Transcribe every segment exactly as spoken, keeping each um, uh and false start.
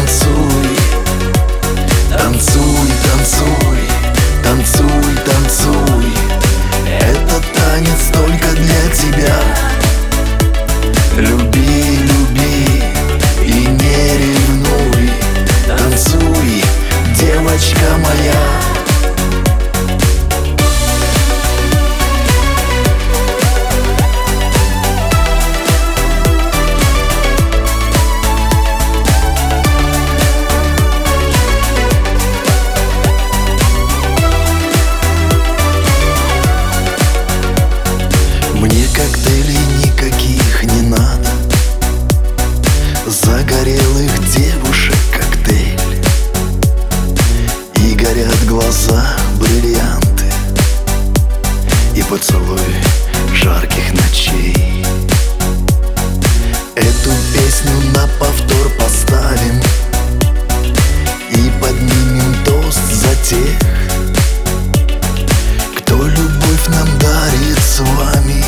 танцуй, танцуй, танцуй, танцуй, танцуй. Этот танец только для тебя. Люби, люби и не ревнуй. Танцуй, девочка моя. Мне коктейлей никаких не надо, загорелых девушек коктейль. И горят глаза бриллианты, и поцелуй жарких ночей. Эту песню на повтор поставим и поднимем тост за тех, кто любовь нам дарит с вами,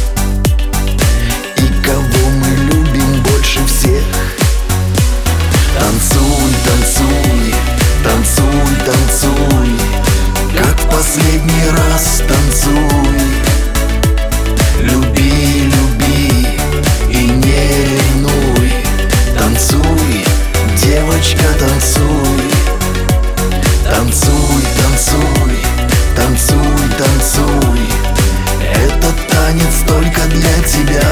и кого мы любим больше всех. Танцуй, танцуй, танцуй, танцуй, как в последний раз танцуй. Люби, люби и не ревнуй. Танцуй, девочка, танцуй. Танцуй, танцуй, танцуй, танцуй. Этот танец только для тебя.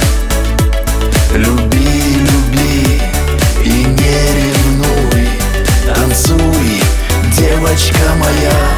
Люби, люби и не ревнуй. Танцуй, девочка моя.